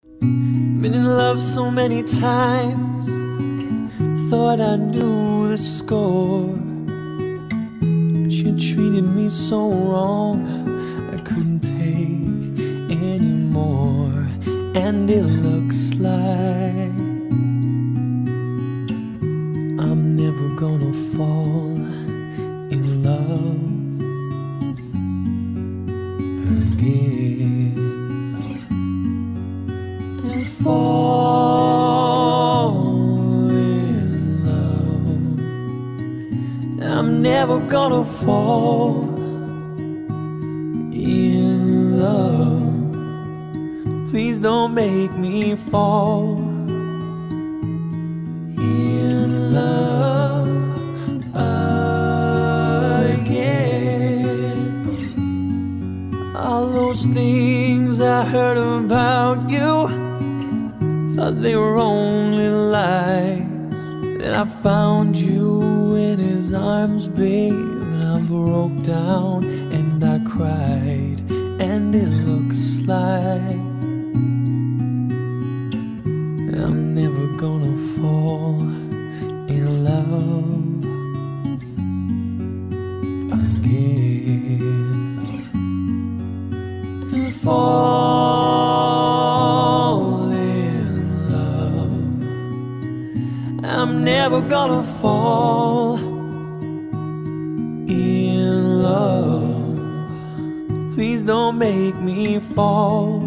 Been in love so many times, thought I knew the score, but you treated me so wrong, I couldn't take anymore. And it looks like I'm never gonna fall in love again. And fall in love, I'm never gonna fall in love. Please don't make me fall in love again. All those things I heard about you, thought they were only lies. Then I found you in his arms, babe, and I broke down and I cried. And it looks like I'm never gonna fall in love again. And fall in love, I'm never gonna fall in love. Please don't make me fall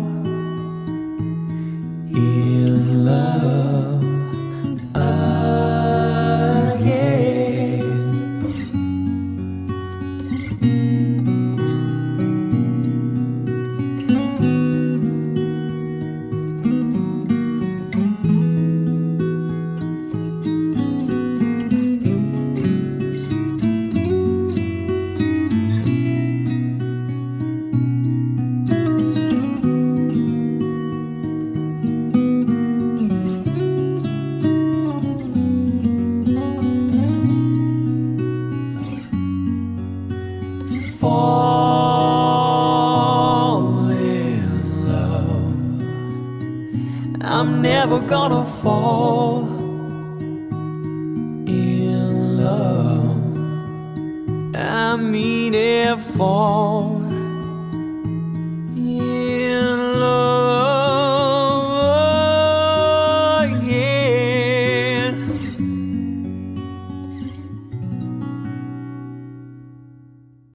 in love again. Fall in love, I'm never gonna fall in love. I mean it, fall